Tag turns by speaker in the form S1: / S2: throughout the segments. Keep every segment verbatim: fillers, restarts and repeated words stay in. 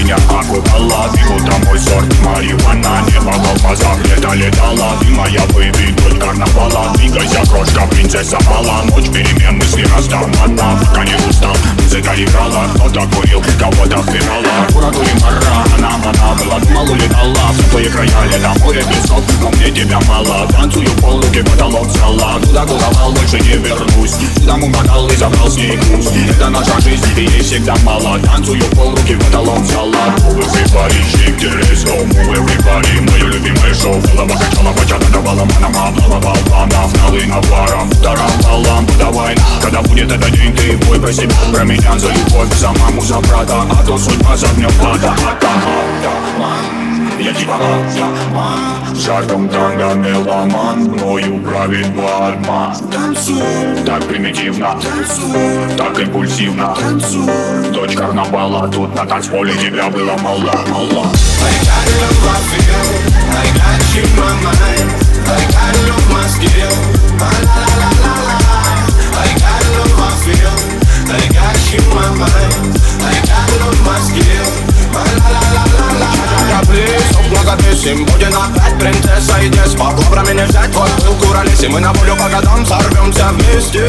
S1: меня аквапала. Бегу домой, сорт марихуана. Небо в алмазах, лето летала. Ты моя бэйби, дочь карнавала. Двигайся, крошка, принцесса Мала. Ночь перемен, мысли раздавана. Пока не устал, музыка играла. Кто-то курил, кого-то впирала. Куратури мара, она, она была, думал, улетала. В твои края летом, море песок, но мне тебя мало. Танцую полруки, потолок зала. Туда куда больше не вернусь. Сюда угадал и забрал с ней груз. Это наша жизнь, и ей всегда мало. Танцую полруки, потолок зала. Move everybody, shake the let's go. Move everybody, мое любимое шоу. Голова качала, бачата давала манама. Облава волканов, налы наваром. Ударом валам, подавай. Когда будет этот день, ты бой про себя. Про меня за любовь, за маму, за брата. А то судьба за огнем плата. Я типа атаман, жартом танго меломан. Мною правит бармен. Танцуй, так примитивно, танцуй, так импульсивно, танцуй. Дочь карнавала, тут на танцполе тебя было мало, мало. I got love my feel, I got you in my mind, I got love my skill, la la la la la. I got love my feel, I got you in my mind, I got love my skill, la la la la la. Много песен, будет опять принцесса и дес. По коврам не взять твой пыл куролес. И мы на волю по годам сорвемся вместе.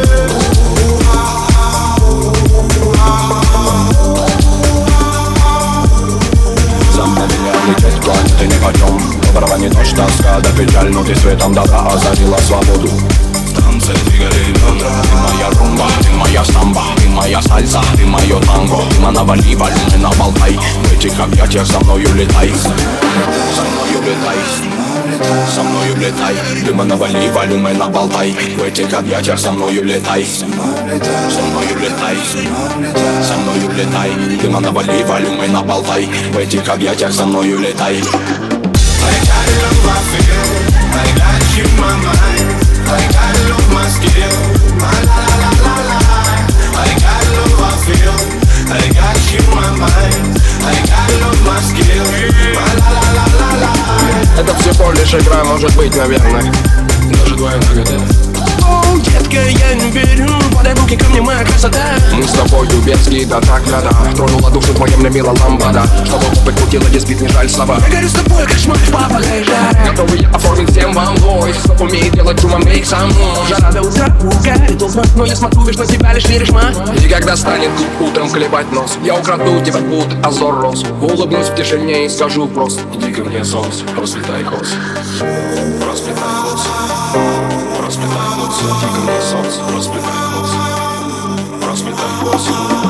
S1: За мгновение лететь планеты нипочем. Доброго не дождь, тоска да печаль. Но ты светом добра озарила свободу. Танцы двигали бедра. Ты моя румба, ты моя самба, ты моя сальса, ты мое танго. Ты навали, вальны на болтай. В этих объятиях со мною летай. Со мною летай, со мною летай. Дыма навали, валюмы на болтай. В этих объятиях со мною летай. Со мною летай, со мною летай. Дыма навали, валюмы на болтай. В этих объятиях со мною летай. I got love I feel, I got you in my mind, I got love my skill, la la la la la. I got love I feel, I got you in my mind, I got love my skill, la la la la la. Это всего лишь игра, может быть, наверное. Даже двое на года. О, детка, я не беру, подай руки ко мне, моя красота. Мы с тобою детские, да так надо. Тронула душу твоим, любила лампада. Чтобы попы крутила, диспит, не жаль слова. Я горю с тобой, как шмаль, папа, езжай. Готовы оформить всем вам бой. Стоп умеет делать шумом мейк со мной. Жара до утра пугает, но я смотрю, лишь на себя, лишь веришь, ма. И когда станет утром колебать нос, я украду тебя, будто азор рос. Улыбнусь в тишине и скажу просто: иди ко мне, солнце, расцветай кос. Расцветай кос. Расцветай кос. Иди ко мне, солнце, расцветай кос. Расцветай кос.